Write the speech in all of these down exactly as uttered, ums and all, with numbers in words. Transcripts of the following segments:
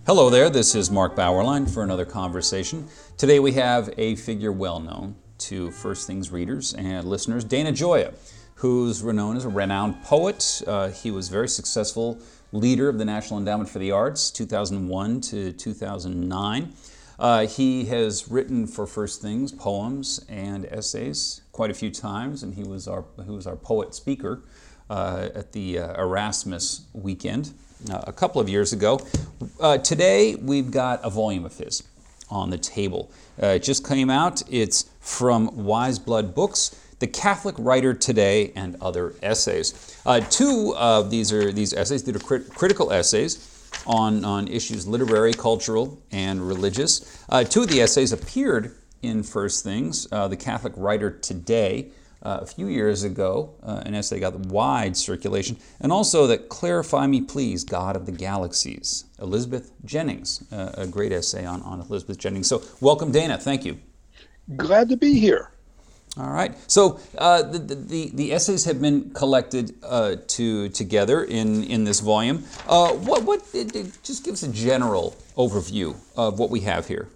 Hello there, this is Mark Bauerlein for another conversation. Today we have a figure well known to First Things readers and listeners, Dana Gioia, who's renowned as a renowned poet. Uh, he was a very successful leader of the National Endowment for the Arts, two thousand one to two thousand nine. Uh, he has written for First Things poems and essays quite a few times, and he was our he was our poet speaker uh, at the uh, Erasmus weekend uh, a couple of years ago. Uh, today we've got a volume of his on the table. Uh, it just came out. It's from Wise Blood Books, The Catholic Writer Today and Other Essays. Uh, two of these are these essays. These are crit- critical essays on, on issues literary, cultural, and religious. Uh, two of the essays appeared in First Things, uh, The Catholic Writer Today, uh, a few years ago, uh, an essay got wide circulation, and also that Clarify Me Please, God of the Galaxies, Elizabeth Jennings, uh, a great essay on, on Elizabeth Jennings. So welcome, Dana. Thank you. Glad to be here. All right. So uh, the, the the essays have been collected uh, to together in, in this volume. Uh, what what it, it just gives a general overview of what we have here.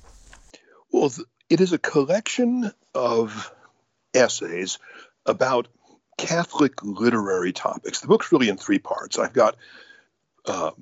Well, it is a collection of essays about Catholic literary topics. The book's really in three parts. I've got uh,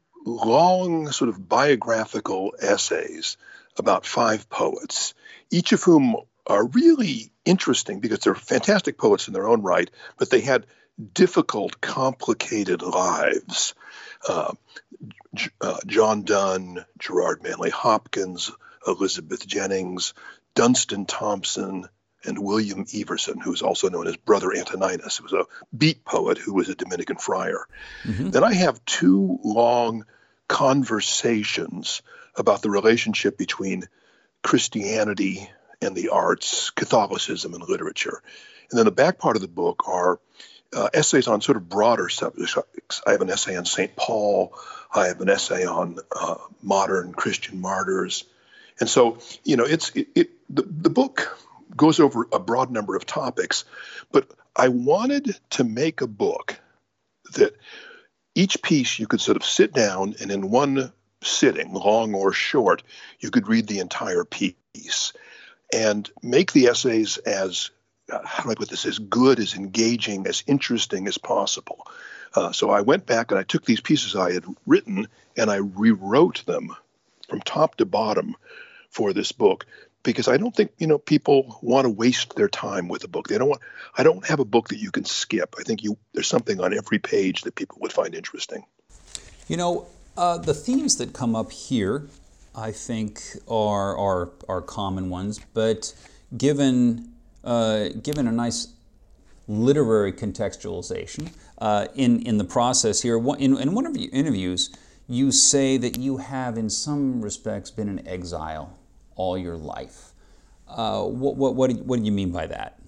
long sort of biographical essays about five poets, each of whom are really interesting because they're fantastic poets in their own right, but they had difficult, complicated lives. Uh, J- uh, John Donne, Gerard Manley Hopkins, Elizabeth Jennings, Dunstan Thompson, and William Everson, who is also known as Brother Antoninus, who was a beat poet who was a Dominican friar. Mm-hmm. Then I have two long conversations about the relationship between Christianity and the arts, Catholicism and literature. And then the back part of the book are uh, essays on sort of broader subjects. I have an essay on Saint Paul. I have an essay on uh, modern Christian martyrs. And so, you know, it's it, it the, the book goes over a broad number of topics, but I wanted to make a book that each piece you could sort of sit down and in one sitting, long or short, you could read the entire piece and make the essays as, uh, how do I put this, as good, as engaging, as interesting as possible. Uh, so I went back and I took these pieces I had written and I rewrote them from top to bottom for this book, because I don't think, you know, people want to waste their time with a book. They don't want, I don't have a book that you can skip. I think you there's something on every page that people would find interesting. You know, uh, the themes that come up here, I think, are are are common ones, but given uh, given a nice literary contextualization uh, in in the process here, in, in one of your interviews, you say that you have, in some respects, been in exile all your life. Uh, what what what do, you, what do you mean by that?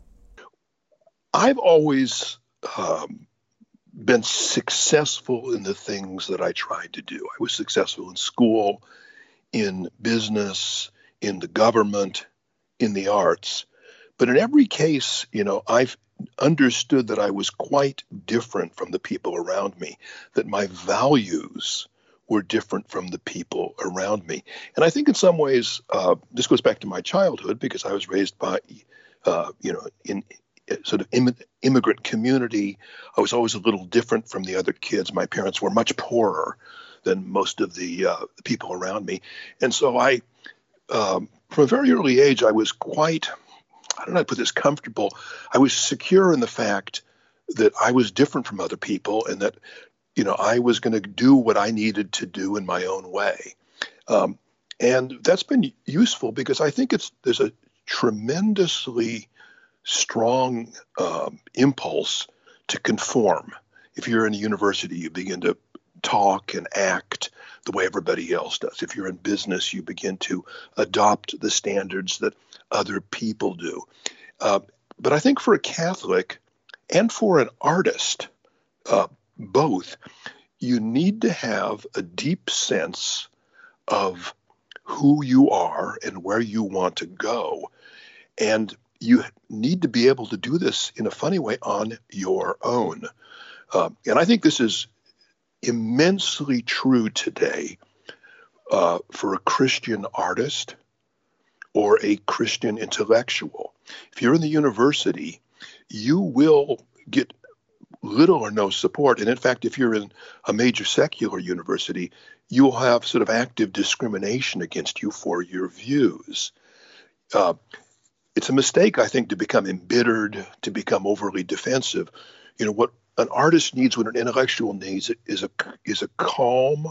I've always um, been successful in the things that I tried to do. I was successful in school, in business, in the government, in the arts. But in every case, you know, I've understood that I was quite different from the people around me, that my values were different from the people around me. And I think in some ways, uh, this goes back to my childhood, because I was raised by, uh, you know, in sort of Im- immigrant community. I was always a little different from the other kids. My parents were much poorer than most of the uh, people around me. And so I, um, from a very early age, I was quite, I don't know how to put this, comfortable. I was secure in the fact that I was different from other people and that, you know, I was going to do what I needed to do in my own way. Um, and that's been useful because I think it's there's a tremendously strong um, impulse to conform. If you're in a university, you begin to talk and act the way everybody else does. If you're in business, you begin to adopt the standards that other people do. Uh, but I think for a Catholic and for an artist, uh, both, you need to have a deep sense of who you are and where you want to go. And you need to be able to do this in a funny way on your own. Uh, and I think this is immensely true today uh, for a Christian artist or a Christian intellectual. If you're in the university, you will get little or no support. And in fact, if you're in a major secular university, you'll have sort of active discrimination against you for your views. Uh, it's a mistake, I think, to become embittered, to become overly defensive. You know, what an artist needs, what an intellectual needs, is a is a calm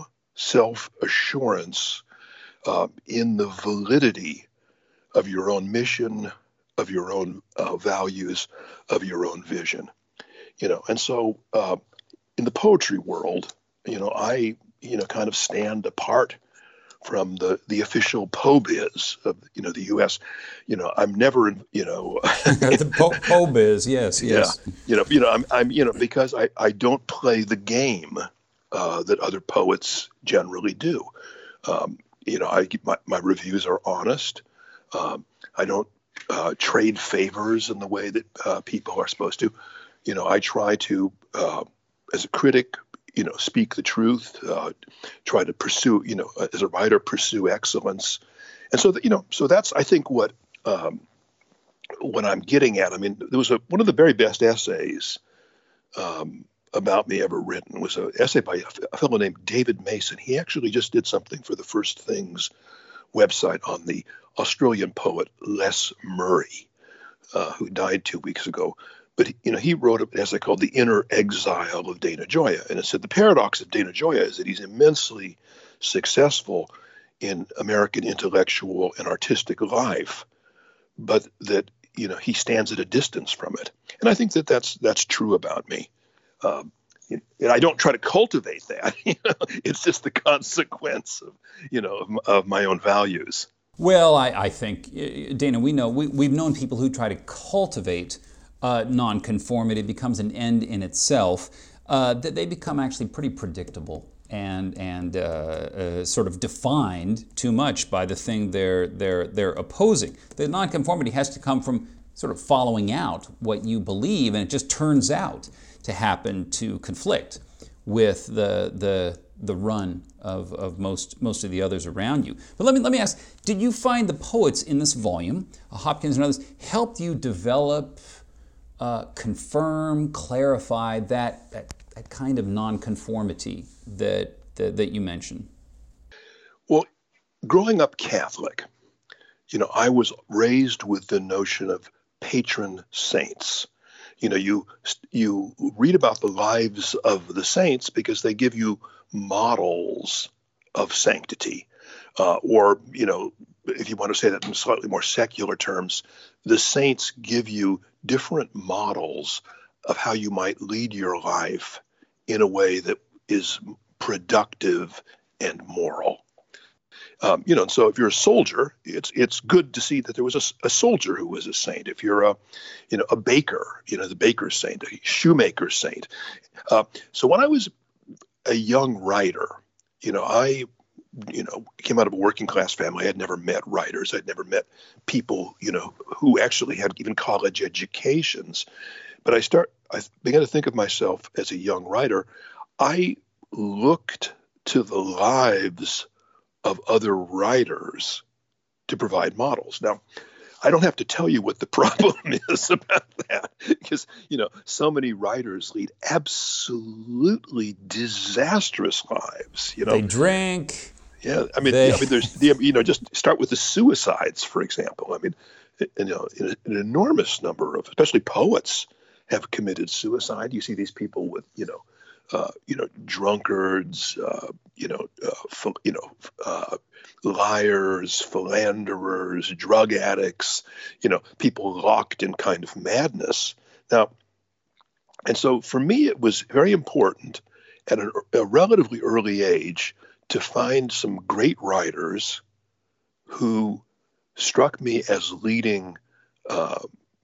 self-assurance uh, in the validity of your own mission, of your own uh, values, of your own vision. You know, and so uh, in the poetry world, you know, I, you know, kind of stand apart from the, the official POBIZ of, you know, the U S. You know, I'm never, you know. The po- POBIZ, yes, yes. Yeah, you know, you know, I'm, I'm, you know, because I, I don't play the game uh, that other poets generally do. Um, you know, I my, my reviews are honest. Um, I don't uh, trade favors in the way that uh, people are supposed to. You know, I try to, uh, as a critic, you know, speak the truth, uh, try to pursue, you know, as a writer, pursue excellence. And so, that, you know, so that's, I think, what um, what I'm getting at. I mean, there was a, one of the very best essays um, about me ever written was an essay by a, a fellow named David Mason. He actually just did something for the First Things website on the Australian poet Les Murray, uh, who died two weeks ago. But, you know, he wrote an essay called The Inner Exile of Dana Gioia. And it said the paradox of Dana Gioia is that he's immensely successful in American intellectual and artistic life, but that, you know, he stands at a distance from it. And I think that that's, that's true about me. Um, and I don't try to cultivate that. You know? It's just the consequence of, you know, of, of my own values. Well, I, I think, Dana, we know, we, we've known people who try to cultivate Uh, nonconformity, becomes an end in itself, uh, that they become actually pretty predictable and and uh, uh, sort of defined too much by the thing they're they're they're opposing. The nonconformity has to come from sort of following out what you believe, and it just turns out to happen to conflict with the the the run of, of most most of the others around you. But let me let me ask: did you find the poets in this volume, Hopkins and others, helped you develop, Uh, confirm, clarify that, that that kind of nonconformity that, that that you mentioned? Well, growing up Catholic, you know, I was raised with the notion of patron saints. You know, you you read about the lives of the saints because they give you models of sanctity, uh, or, you know, if you want to say that in slightly more secular terms, the saints give you different models of how you might lead your life in a way that is productive and moral. Um, you know, so if you're a soldier, it's it's good to see that there was a, a soldier who was a saint. If you're a, you know, a baker, you know, the baker's saint, a shoemaker's saint. Uh, so when I was a young writer, you know, I you know, came out of a working class family. I had never met writers. I'd never met people, you know, who actually had even college educations. But I start, I began to think of myself as a young writer. I looked to the lives of other writers to provide models. Now, I don't have to tell you what the problem is about that, because, you know, so many writers lead absolutely disastrous lives. You know, they drink. Yeah, I mean, They... I mean, there's, you know, just start with the suicides, for example. I mean, you know, an enormous number of, especially poets, have committed suicide. You see these people with, you know, uh, you know, drunkards, uh, you know, uh, you know, uh, liars, philanderers, drug addicts, you know, people locked in kind of madness. Now, and so for me, it was very important at a, a relatively early age to find some great writers who struck me as leading uh,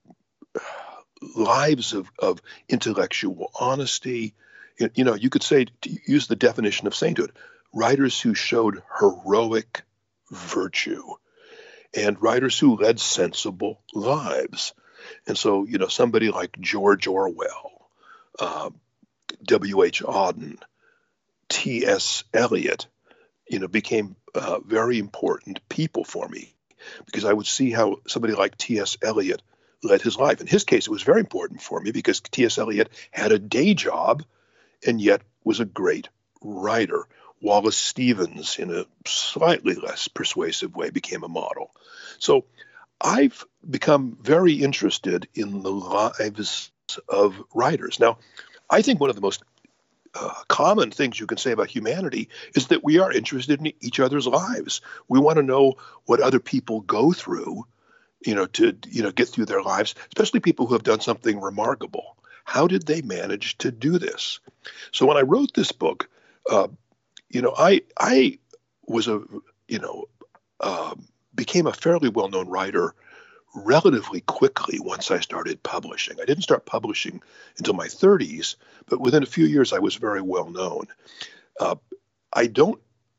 lives of, of intellectual honesty. You, you know, you could say, to use the definition of sainthood, writers who showed heroic virtue and writers who led sensible lives. And so, you know, somebody like George Orwell, uh, W H Auden, T S Eliot, you know, became uh, very important people for me, because I would see how somebody like T S. Eliot led his life. In his case, it was very important for me because T S. Eliot had a day job and yet was a great writer. Wallace Stevens, in a slightly less persuasive way, became a model. So I've become very interested in the lives of writers. Now, I think one of the most uh, common things you can say about humanity is that we are interested in each other's lives. We want to know what other people go through, you know, to, you know, get through their lives, especially people who have done something remarkable. How did they manage to do this? So when I wrote this book, uh, you know, I I was a, you know, uh, became a fairly well-known writer relatively quickly once I started publishing. I didn't start publishing until my thirties, but within a few years I was very well known. Uh, I don't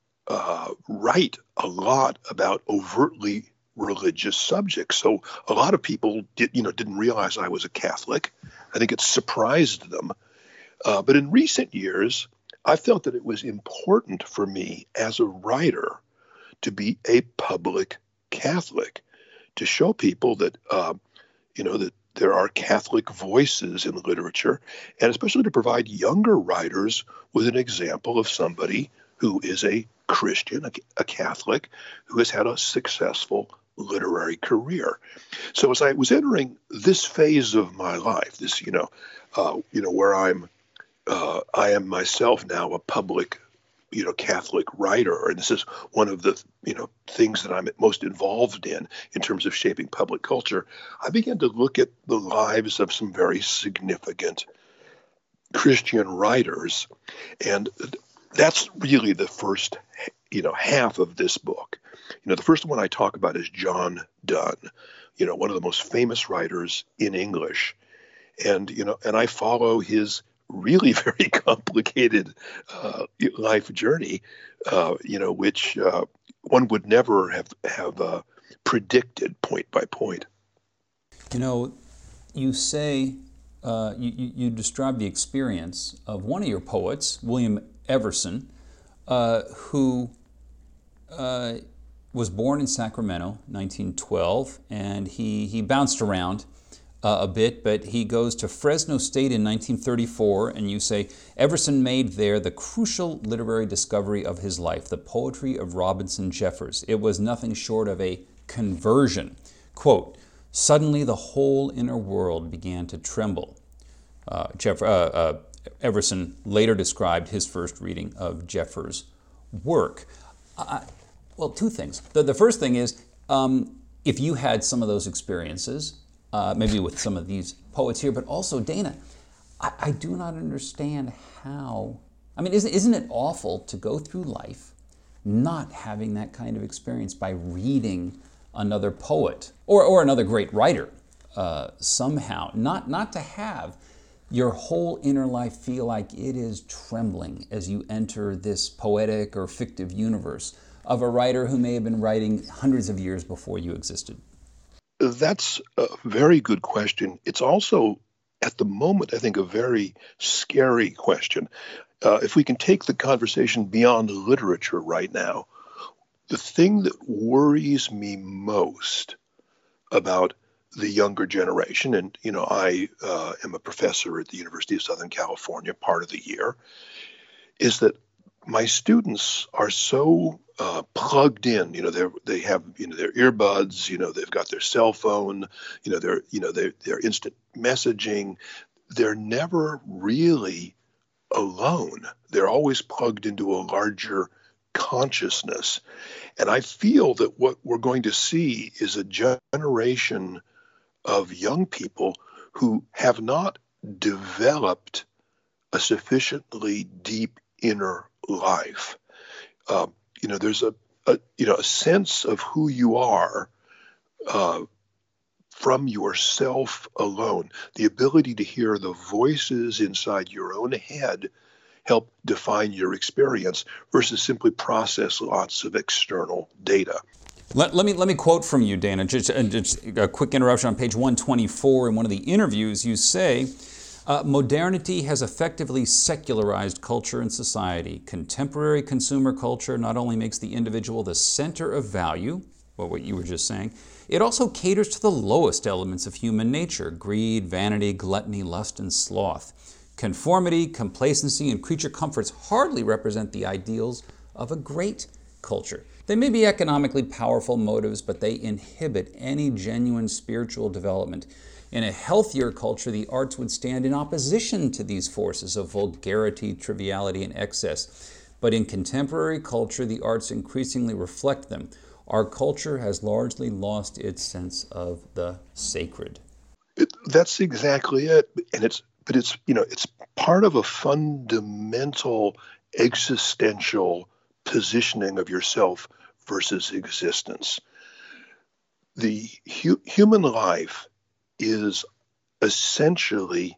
uh, write a lot about overtly religious subjects, so a lot of people did, you know, didn't realize I was a Catholic. I think it surprised them. Uh, but in recent years, I felt that it was important for me as a writer to be a public Catholic, to show people that, uh, you know, that there are Catholic voices in literature, and especially to provide younger writers with an example of somebody who is a Christian, a, a Catholic, who has had a successful literary career. So as I was entering this phase of my life, this, you know, uh, you know, where I'm, uh, I am myself now a public, you know, Catholic writer, and this is one of the, you know, things that I'm most involved in in terms of shaping public culture. I began to look at the lives of some very significant Christian writers, and that's really the first, you know, half of this book. You know, the first one I talk about is John Donne, you know, one of the most famous writers in English, and you know, and I follow his really very complicated uh, life journey, uh, you know, which uh, one would never have have uh, predicted point by point. You know, you say uh, you, you you describe the experience of one of your poets, William Everson, uh, who uh, was born in Sacramento, nineteen twelve, and he he bounced around Uh, a bit, but he goes to Fresno State in nineteen thirty-four, and you say, Everson made there the crucial literary discovery of his life, the poetry of Robinson Jeffers. It was nothing short of a conversion. Quote, suddenly the whole inner world began to tremble. Uh, Jeff, uh, uh, Everson later described his first reading of Jeffers' work. Uh, well, two things. The, the first thing is, um, if you had some of those experiences, Uh, maybe with some of these poets here, but also, Dana, I, I do not understand how, I mean, isn't, isn't it awful to go through life not having that kind of experience by reading another poet or, or another great writer uh, somehow, not, not to have your whole inner life feel like it is trembling as you enter this poetic or fictive universe of a writer who may have been writing hundreds of years before you existed? That's a very good question. It's also, at the moment, I think, a very scary question. Uh, if we can take the conversation beyond literature right now, the thing that worries me most about the younger generation, and, you know, I uh, am a professor at the University of Southern California part of the year, is that my students are so uh, plugged in. You know, they they have you know their earbuds. You know, they've got their cell phone. You know, they're you know they're, they're instant messaging. They're never really alone. They're always plugged into a larger consciousness, and I feel that what we're going to see is a generation of young people who have not developed a sufficiently deep inner life. Uh, you know, there's a, a you know a sense of who you are uh, from yourself alone. The ability to hear the voices inside your own head help define your experience versus simply process lots of external data. Let, let me let me quote from you, Dana. Just, uh, just a quick interruption on page one twenty-four. In one of the interviews, you say, Uh, modernity has effectively secularized culture and society. Contemporary consumer culture not only makes the individual the center of value, well, what you were just saying, it also caters to the lowest elements of human nature: greed, vanity, gluttony, lust, and sloth. Conformity, complacency, and creature comforts hardly represent the ideals of a great culture. They may be economically powerful motives, but they inhibit any genuine spiritual development. In a healthier culture, the arts would stand in opposition to these forces of vulgarity, triviality, and excess. But in contemporary culture, the arts increasingly reflect them. Our culture has largely lost its sense of the sacred. It, that's exactly it. And it's, but it's, you know, it's part of a fundamental existential positioning of yourself versus existence. The hu- human life is essentially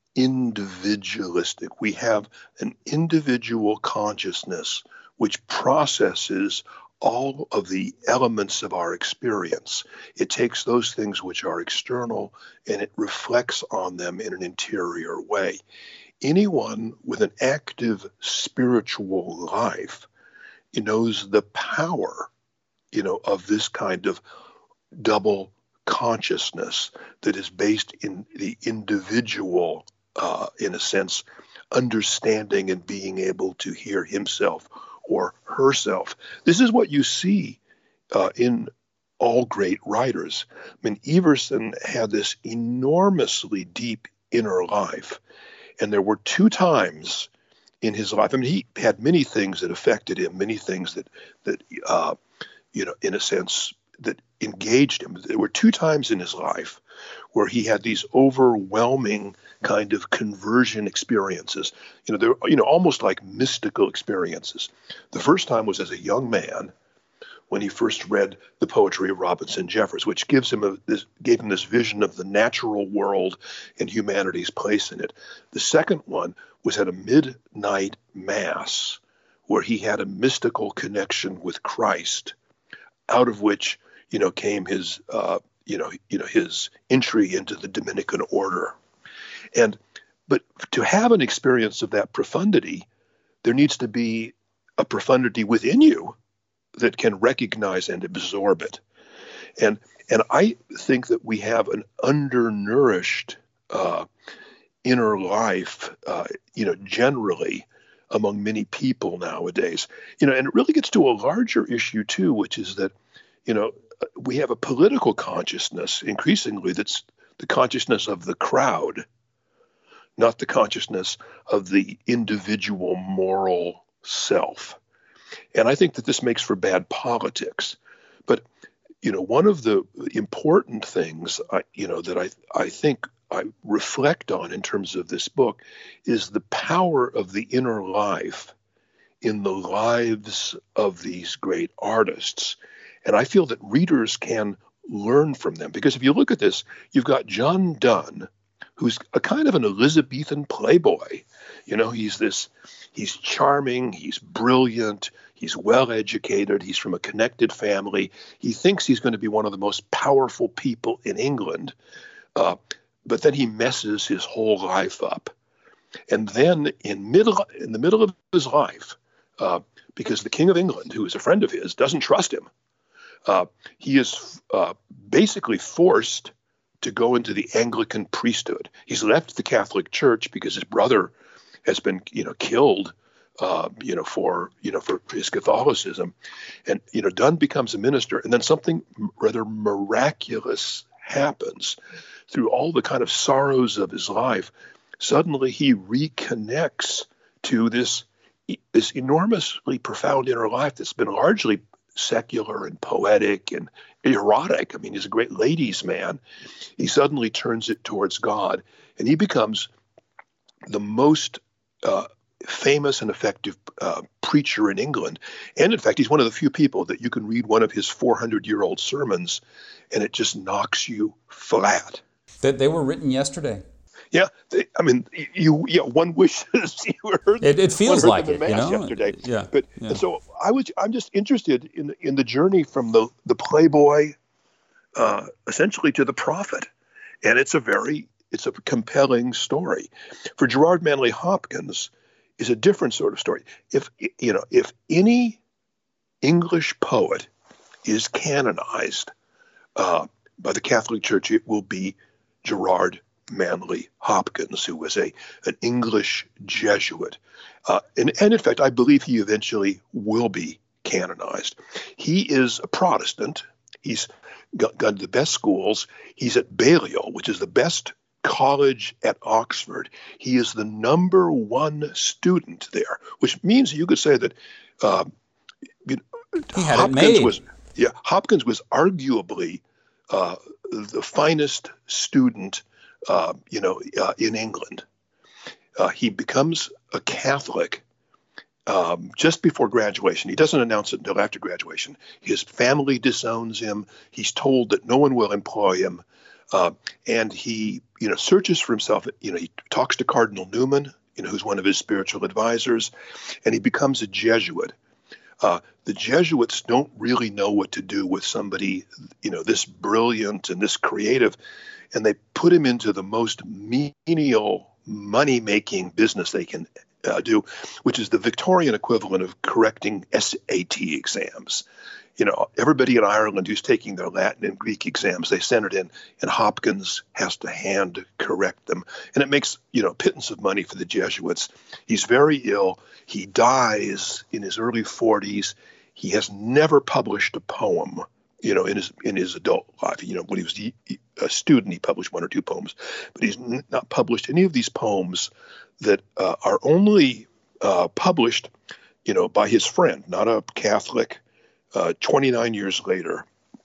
individualistic. We have an individual consciousness which processes all of the elements of our experience. It takes those things which are external and it reflects on them in an interior way. Anyone with an active spiritual life knows the power, you know, of this kind of double consciousness that is based in the individual, uh, in a sense, understanding and being able to hear himself or herself. This is what you see uh, in all great writers. I mean, Everson had this enormously deep inner life, and there were two times in his life. I mean, he had many things that affected him, many things that that uh, you know, in a sense, that engaged him. There were two times in his life where he had these overwhelming kind of conversion experiences. You know, they're, you know, almost like mystical experiences. The first time was as a young man when he first read the poetry of Robinson Jeffers, which gives him a, this, gave him this vision of the natural world and humanity's place in it. The second one was at a midnight mass where he had a mystical connection with Christ, out of which, you know, came his, uh, you know, you know, his entry into the Dominican order. And, but to have an experience of that profundity, there needs to be a profundity within you that can recognize and absorb it. And, and I think that we have an undernourished uh, inner life, uh, you know, generally among many people nowadays. You know, and it really gets to a larger issue too, which is that, you know, we have a political consciousness increasingly that's the consciousness of the crowd, not the consciousness of the individual moral self. And I think that this makes for bad politics. But, you know, one of the important things, I, you know, that I, I think I reflect on in terms of this book is the power of the inner life in the lives of these great artists. And I feel that readers can learn from them. Because if you look at this, you've got John Donne, who's a kind of an Elizabethan playboy. You know, he's this, he's charming, he's brilliant, he's well-educated, he's from a connected family. He thinks he's going to be one of the most powerful people in England. Uh, but then he messes his whole life up. And then in middle, in the middle of his life, uh, because the King of England, who is a friend of his, doesn't trust him, Uh, he is uh, basically forced to go into the Anglican priesthood. He's left the Catholic Church because his brother has been, you know, killed, uh, you know, for, you know, for his Catholicism. And, you know, Donne becomes a minister, and then something rather miraculous happens. Through all the kind of sorrows of his life, suddenly he reconnects to this, this enormously profound inner life that's been largely secular and poetic and erotic. I mean, he's a great ladies' man. He suddenly turns it towards God, and he becomes the most uh, famous and effective uh, preacher in England. And in fact, he's one of the few people that you can read one of his four hundred year old sermons and it just knocks you flat. That they were written yesterday. Yeah, they, I mean, you. Yeah, one wishes you heard. It, it feels like it, you know. Yesterday. Yeah. But yeah. And so I was. I'm just interested in in the journey from the the playboy, uh, essentially to the prophet, and it's a very It's a compelling story. For Gerard Manley Hopkins, is a different sort of story. If you know, if any English poet is canonized uh, by the Catholic Church, it will be Gerard Manley Hopkins, who was a an English Jesuit, uh, and, and in fact, I believe he eventually will be canonized. He is a Protestant. He's got, got the best schools. He's at Balliol, which is the best college at Oxford. He is the number one student there, which means you could say that uh, you know, he had Hopkins it made. was yeah Hopkins was arguably uh, the finest student uh, you know uh, in England. Uh, he becomes a Catholic um, just before graduation. He doesn't announce it until after graduation. His family disowns him. He's told that no one will employ him. Uh, and he, you know, searches for himself. You know, he talks to Cardinal Newman, you know, who's one of his spiritual advisors, and he becomes a Jesuit. Uh, the Jesuits don't really know what to do with somebody, you know, this brilliant and this creative, and they put him into the most menial, money-making business they can uh, do, which is the Victorian equivalent of correcting S A T exams. You know, everybody in Ireland who's taking their Latin and Greek exams, they send it in, and Hopkins has to hand correct them. And it makes, you know, pittance of money for the Jesuits. He's very ill. He dies in his early forties. He has never published a poem, you know, in his in his adult life. You know, when he was a student, he published one or two poems, but he's not published any of these poems that uh, are only uh, published, you know, by his friend, not a Catholic. Uh, twenty-nine years later,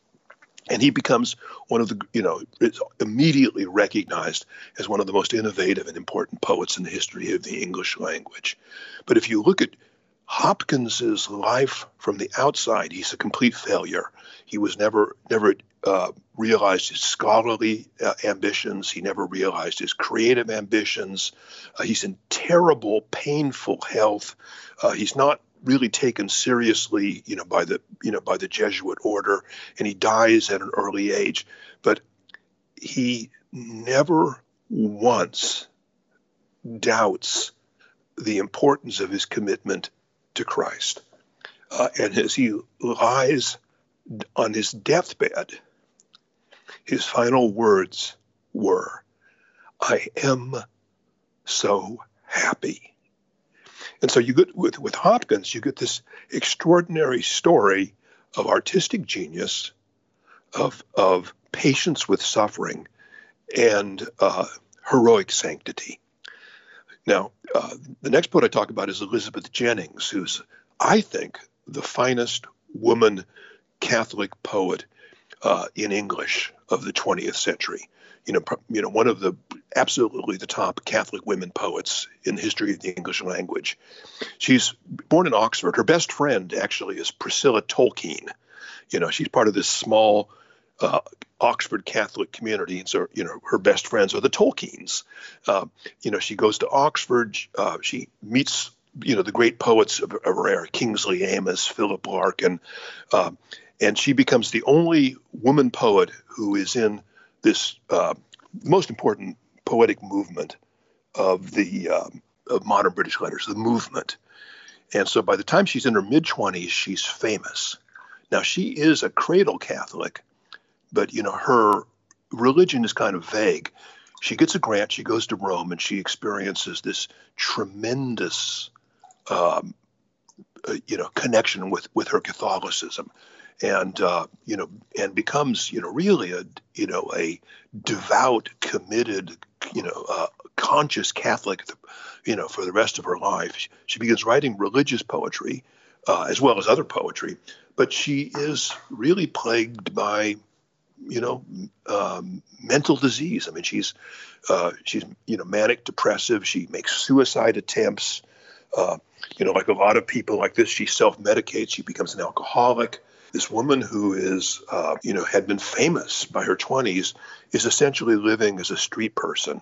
and he becomes one of the, you know, is immediately recognized as one of the most innovative and important poets in the history of the English language. But if you look at Hopkins's life from the outside, he's a complete failure. He was never, never uh, realized his scholarly uh, ambitions. He never realized his creative ambitions. Uh, he's in terrible, painful health. Uh, he's not really taken seriously, you know, by the, you know, by the Jesuit order, and he dies at an early age. But he never once doubts the importance of his commitment to Christ. Uh, and as he lies on his deathbed, his final words were, "I am so happy." And so you get with, with Hopkins, you get this extraordinary story of artistic genius, of of patience with suffering, and uh, heroic sanctity. Now, uh, the next poet I talk about is Elizabeth Jennings, who's, I think, the finest woman Catholic poet uh, in English of the twentieth century. You know, you know, one of the absolutely the top Catholic women poets in the history of the English language. She's born in Oxford. Her best friend actually is Priscilla Tolkien. You know, she's part of this small uh, Oxford Catholic community, and so you know her best friends are the Tolkiens. Uh, you know, she goes to Oxford. Uh, she meets you know the great poets of, of her era, Kingsley Amis, Philip Larkin, uh, and she becomes the only woman poet who is in this uh, most important poetic movement of the um, of modern British letters, the movement. And so by the time she's in her mid-twenties, she's famous. Now, she is a cradle Catholic, but, you know, her religion is kind of vague. She gets a grant, she goes to Rome, and she experiences this tremendous, um, uh, you know, connection with, with her Catholicism. And, uh, you know, and becomes, you know, really a, you know, a devout, committed, you know, uh, conscious Catholic, you know, for the rest of her life. She, she begins writing religious poetry uh, as well as other poetry, but she is really plagued by, you know, um, mental disease. I mean, she's, uh, she's, you know, manic depressive. She makes suicide attempts. Uh, you know, like a lot of people like this, she self-medicates. She becomes an alcoholic. This woman who is, uh, you know, had been famous by her twenties is essentially living as a street person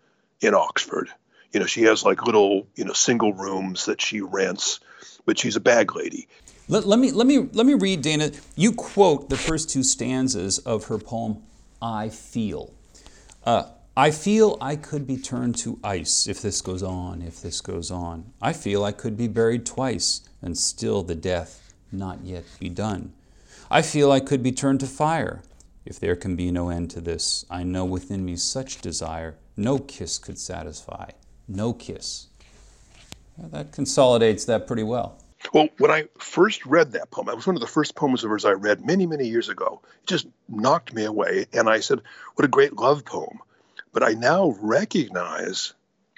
in Oxford. You know, she has like little, you know, single rooms that she rents, but she's a bag lady. Let, let me let me let me read, Dana. You quote the first two stanzas of her poem, "I Feel." Uh, I feel I could be turned to ice if this goes on, if this goes on. I feel I could be buried twice, and still the death not yet be done. I feel I could be turned to fire, if there can be no end to this. I know within me such desire, no kiss could satisfy, no kiss. Well, that consolidates that pretty well. Well, when I first read that poem, it was one of the first poems of hers I read many, many years ago. It just knocked me away, and I said, what a great love poem. But I now recognize,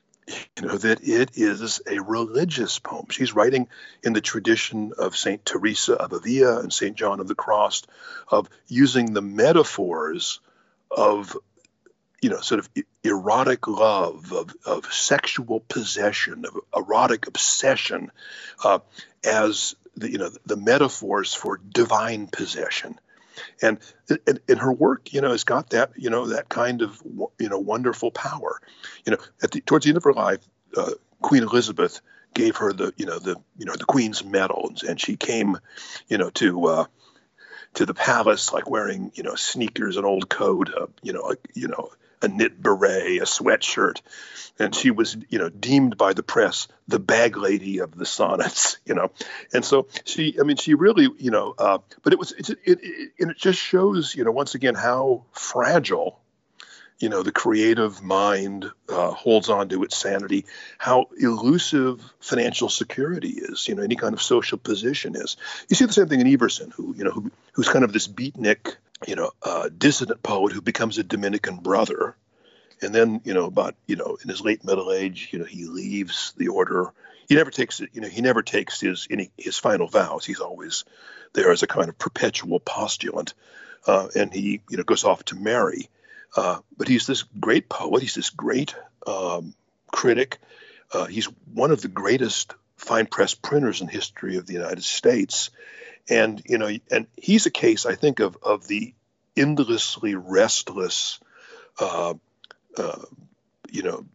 you know, that it is a religious poem. She's writing in the tradition of Saint Teresa of Avila and Saint John of the Cross, of using the metaphors of, you know, sort of erotic love, of, of sexual possession, of erotic obsession, uh, as the, you know, the metaphors for divine possession. And in her work, you know, has got that, you know, that kind of, you know, wonderful power. You know, at the, towards the end of her life, uh, Queen Elizabeth gave her the, you know, the, you know, the Queen's Medal, and she came, you know, to uh, to the palace like wearing, you know, sneakers, an old coat, uh, you know, a, you know, a knit beret, a sweatshirt, and she was, you know, deemed by the press the bag lady of the sonnets, you know, and so she, I mean, she really, you know, uh, but it was, it, it, it, and it just shows, you know, once again how fragile, you know, the creative mind uh, holds on to its sanity, how elusive financial security is, you know, any kind of social position is. You see the same thing in Everson, who, you know, who, who's kind of this beatnik, you know, uh, dissident poet who becomes a Dominican brother. And then, you know, about, you know, in his late middle age, you know, he leaves the order. He never takes it, you know, he never takes his any his final vows. He's always there as a kind of perpetual postulant. Uh, and he, you know, goes off to marry. Uh, but he's this great poet. He's this great um, critic. Uh, he's one of the greatest fine press printers in history of the United States. And, you know, and he's a case, I think, of, of the endlessly restless, uh, uh, you know,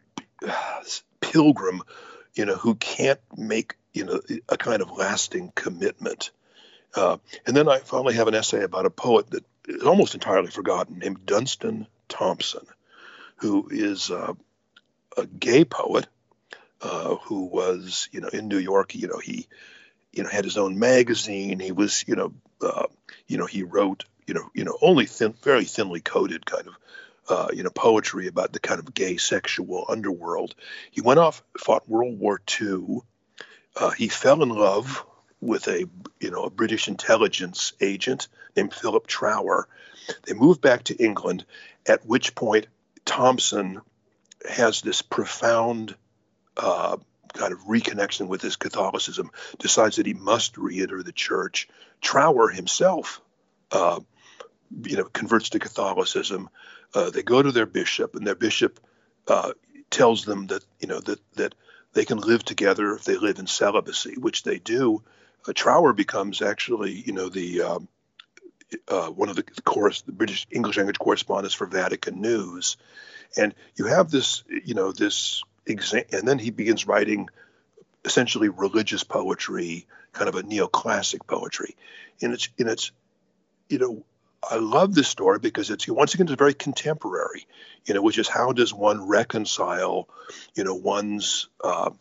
pilgrim, you know, who can't make, you know, a kind of lasting commitment. Uh, and then I finally have an essay about a poet that is almost entirely forgotten, named Dunstan Thompson, who is uh, a gay poet uh, who was, you know, in New York. You know, he, you know, had his own magazine. He was, you know, uh, you know, he wrote, you know, you know, only thin, very thinly coded kind of, uh, you know, poetry about the kind of gay sexual underworld. He went off, fought World War Two. Uh, he fell in love with a, you know, a British intelligence agent named Philip Trower. They moved back to England, at which point Thompson has this profound uh, kind of reconnection with his Catholicism, decides that he must re-enter the church. Trower himself, uh, you know, converts to Catholicism. Uh, they go to their bishop, and their bishop uh, tells them that, you know, that that they can live together if they live in celibacy, which they do. Uh, Trower becomes actually, you know, the um, uh, one of the, the, course, the British English language correspondents for Vatican News, and you have this, you know, this exam, and then he begins writing essentially religious poetry, kind of a neoclassic poetry, and it's, and it's, you know, I love this story because it's, once again, it's very contemporary, you know, which is how does one reconcile, you know, one's uh,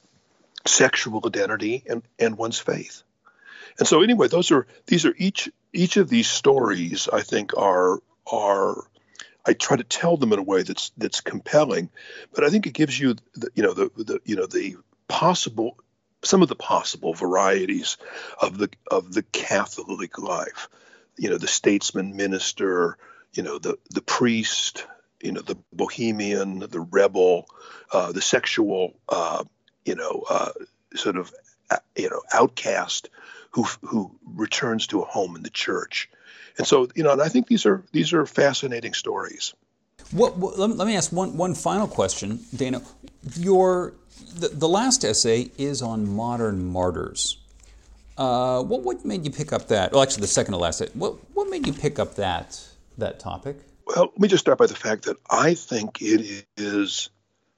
sexual identity and, and one's faith. And so anyway, those are, these are each, each of these stories, I think are, are, I try to tell them in a way that's, that's compelling, but I think it gives you, the, you know, the, the, you know, the possible, some of the possible varieties of the, of the Catholic life, you know, the statesman, minister, you know, the, the priest, you know, the bohemian, the rebel, uh, the sexual, uh, you know, uh, sort of, uh, you know, outcast who who returns to a home in the church. And so, you know, and I think these are these are fascinating stories. What, what, let, me, let me ask one, one final question, Dana. Your the, the last essay is on modern martyrs. Uh, what what made you pick up that? Well, actually, the second to last. What what made you pick up that that topic? Well, let me just start by the fact that I think it is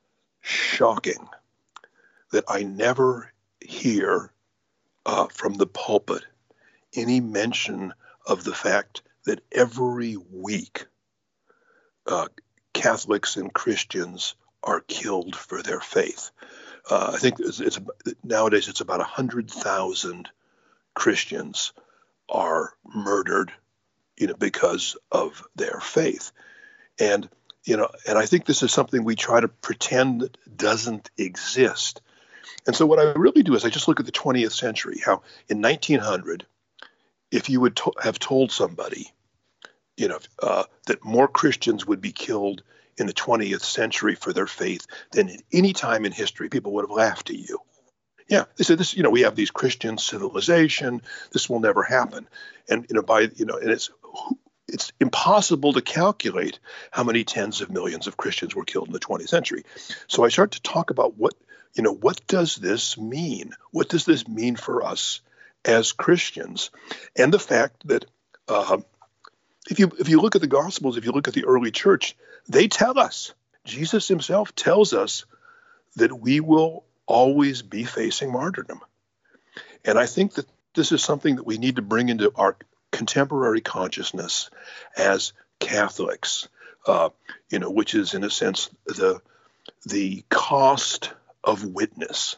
shocking that I never hear uh, from the pulpit any mention of the fact that every week uh, Catholics and Christians are killed for their faith. Uh, I think it's, it's nowadays it's about one hundred thousand Christians are murdered, you know, because of their faith. And, you know, and I think this is something we try to pretend doesn't exist. And so what I really do is I just look at the twentieth century, how in nineteen hundred, if you would to- have told somebody, you know, uh, that more Christians would be killed in the twentieth century for their faith than at any time in history, people would have laughed at you. Yeah, they said this, you know, we have these Christian civilization, this will never happen. And, you know, by, you know, and it's, it's impossible to calculate how many tens of millions of Christians were killed in the twentieth century. So I start to talk about what, you know, what does this mean? What does this mean for us as Christians? And the fact that uh, if you if you look at the Gospels, if you look at the early church, they tell us, Jesus himself tells us that we will always be facing martyrdom. And I think that this is something that we need to bring into our contemporary consciousness as Catholics, uh, you know, which is in a sense the the cost of witness,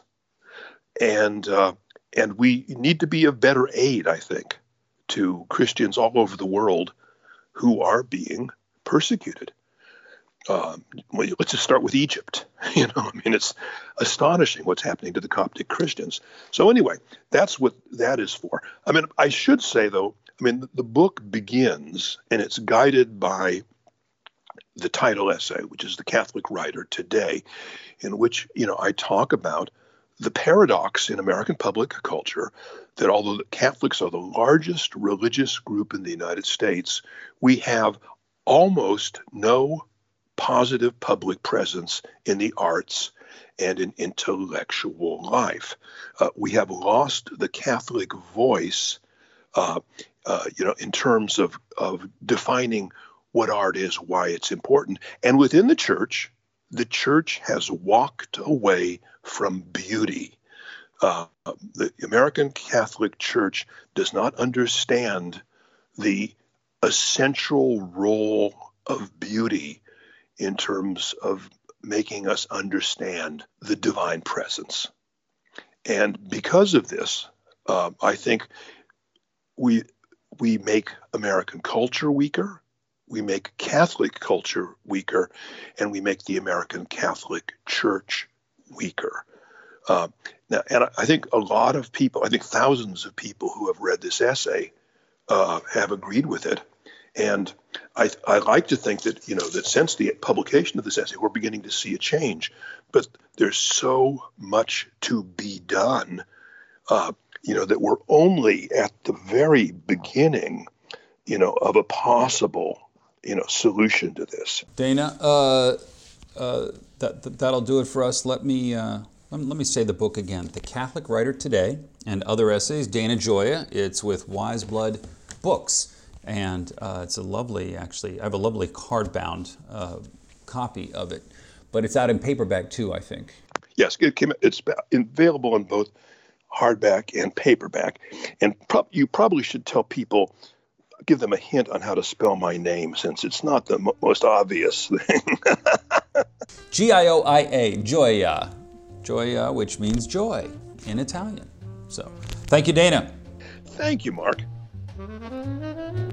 and uh, and we need to be of better aid, I think, to Christians all over the world who are being persecuted. Um, well, let's just start with Egypt. You know, I mean, it's astonishing what's happening to the Coptic Christians. So anyway, that's what that is for. I mean, I should say, though, I mean, the book begins and it's guided by the title essay, which is The Catholic Writer Today, in which, you know, I talk about the paradox in American public culture that although the Catholics are the largest religious group in the United States, we have almost no positive public presence in the arts and in intellectual life. Uh, we have lost the Catholic voice, uh, uh, you know, in terms of, of defining what art is, why it's important. And within the church, the church has walked away from beauty. Uh, the American Catholic Church does not understand the essential role of beauty in terms of making us understand the divine presence. And because of this, uh, I think we we make American culture weaker, we make Catholic culture weaker, and we make the American Catholic Church weaker. Uh, now, and I think a lot of people, I think thousands of people who have read this essay uh, have agreed with it. And I, I like to think that, you know, that since the publication of this essay, we're beginning to see a change. But there's so much to be done, uh, you know, that we're only at the very beginning, you know, of a possible, you know, solution to this. Dana, uh, uh, that, that, that'll do it for us. Let me, uh, let, let me say the book again, The Catholic Writer Today and Other Essays, Dana Gioia. It's with Wise Blood Books. And uh, it's a lovely, actually, I have a lovely hardbound uh, copy of it. But it's out in paperback too, I think. Yes, it came, it's available in both hardback and paperback. And pro- you probably should tell people, give them a hint on how to spell my name, since it's not the mo- most obvious thing. G I O I A, Gioia. Gioia, which means joy in Italian. So, thank you, Dana. Thank you, Mark.